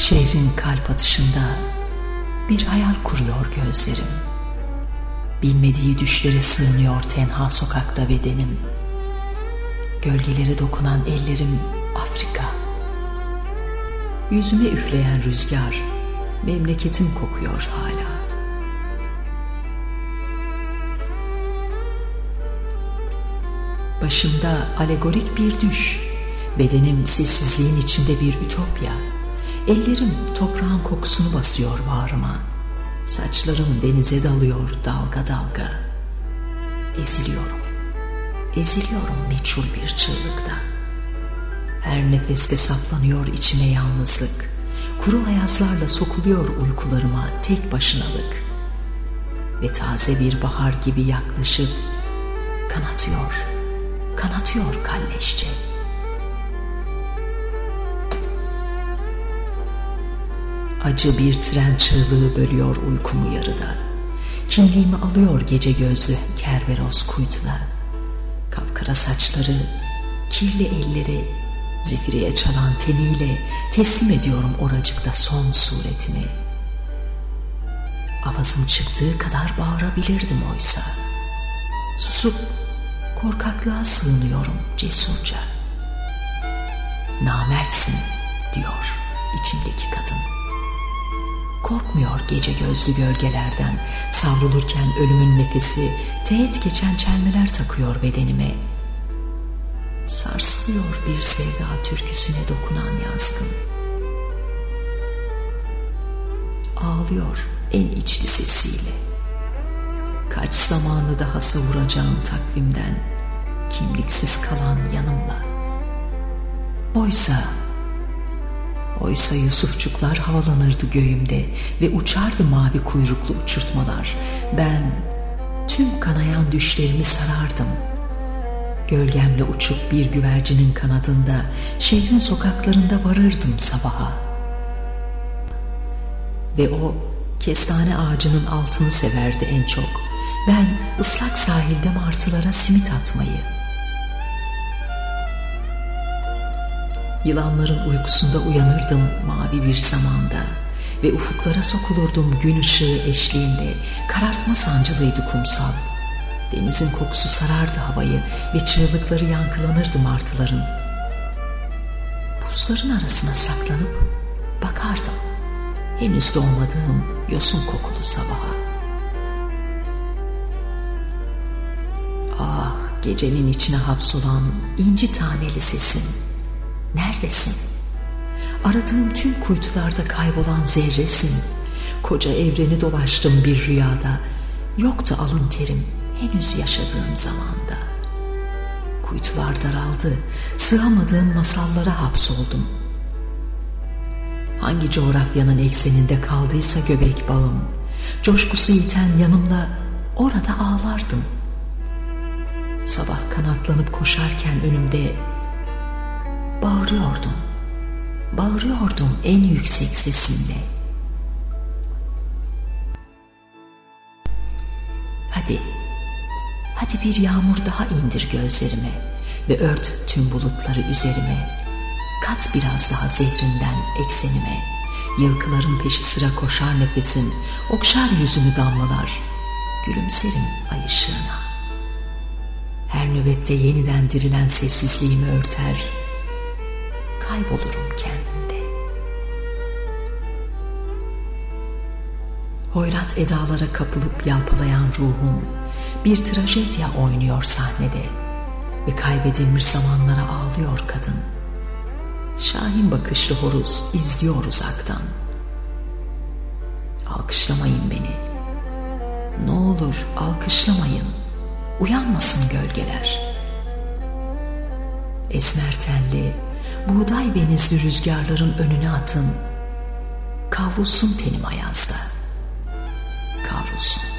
Şehrin kalp atışında bir hayal kuruyor gözlerim. Bilmediği düşlere sığınıyor tenha sokakta bedenim. Gölgelere dokunan ellerim Afrika. Yüzüme üfleyen rüzgar memleketim kokuyor hala. Başımda alegorik bir düş, bedenim sessizliğin içinde bir ütopya. Ellerim toprağın kokusunu basıyor bağrıma. Saçlarım denize dalıyor dalga dalga. Eziliyorum meçhul bir çığlıkta. Her nefeste saplanıyor içime yalnızlık. Kuru ayazlarla sokuluyor uykularıma tek başınalık. Ve taze bir bahar gibi yaklaşıp kanatıyor kalleşçe. Acı bir tren çığlığı bölüyor uykumu yarıda. Kimliğimi alıyor gece gözlü Kerberos kuytuda. Kapkara saçları, kirli elleri, zifiriye çalan teniyle teslim ediyorum oracıkta son suretimi. Avazım çıktığı kadar bağırabilirdim oysa. Susup korkaklığa sığınıyorum cesurca. Namertsin diyor içimdeki kadın. Korkmuyor gece gözlü gölgelerden, savrulurken ölümün nefesi teğet geçen çelmeler takıyor bedenime. Sarsılıyor bir sevda türküsüne dokunan yazgın. Ağlıyor en içli sesiyle. Kaç zamanı daha savuracağım takvimden, kimliksiz kalan yanımla. Oysa Yusufçuklar havalanırdı göğümde ve uçardı mavi kuyruklu uçurtmalar. Ben tüm kanayan düşlerimi sarardım. Gölgemle uçup bir güvercinin kanadında şehrin sokaklarında varırdım sabaha. Ve o kestane ağacının altını severdi en çok. Ben ıslak sahilde martılara simit atmayı. Yılanların uykusunda uyanırdım mavi bir zamanda ve ufuklara sokulurdum gün ışığı eşliğinde. Karartma sancılıydı kumsal. Denizin kokusu sarardı havayı ve çığlıkları yankılanırdı martıların. Buzların arasına saklanıp bakardım henüz doğmadığım yosun kokulu sabaha. Ah, gecenin içine hapsolan inci taneli sesin. Neredesin? Aradığım tüm kuytularda kaybolan zerresin. Koca evreni dolaştım bir rüyada. Yoktu alın terim henüz yaşadığım zamanda. Kuytular daraldı, sığamadığım masallara hapsoldum. Hangi coğrafyanın ekseninde kaldıysa göbek bağım, coşkusu yiten yanımla orada ağlardım. Sabah kanatlanıp koşarken önümde bağırıyordum en yüksek sesimle. Hadi bir yağmur daha indir gözlerime ve ört tüm bulutları üzerime. Kat biraz daha zehrinden eksenime. Yılkıların peşi sıra koşar nefesin, okşar yüzümü damlalar. Gülümserim ay ışığına. Her nöbette yeniden dirilen sessizliğimi örter. Kaybolurum kendimde. Hoyrat edalara kapılıp yalpalayan ruhum bir trajedya oynuyor sahnede ve kaybedilmiş zamanlara ağlıyor kadın. Şahin bakışlı horoz izliyor uzaktan. Alkışlamayın beni. Ne olur alkışlamayın. Uyanmasın gölgeler. Esmer tenli, buğday benizli rüzgarların önüne atın. Kavrulsun tenim ayazda. Kavrulsun.